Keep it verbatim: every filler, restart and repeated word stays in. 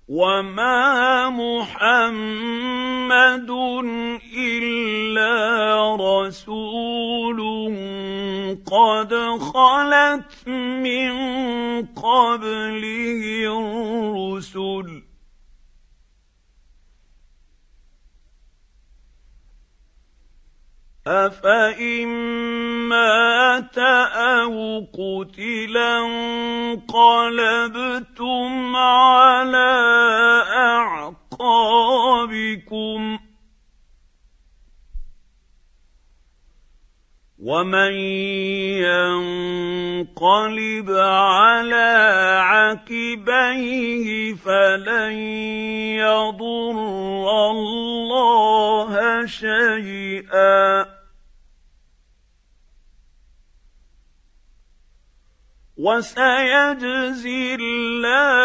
وما محمد الا رسول قد خلت من قبله الرسل أفإن مات أو قتلا انقلبتم على أعقابكم ومن ينقلب على عقبيه فلن يضر الله شيئا وسيجزي الله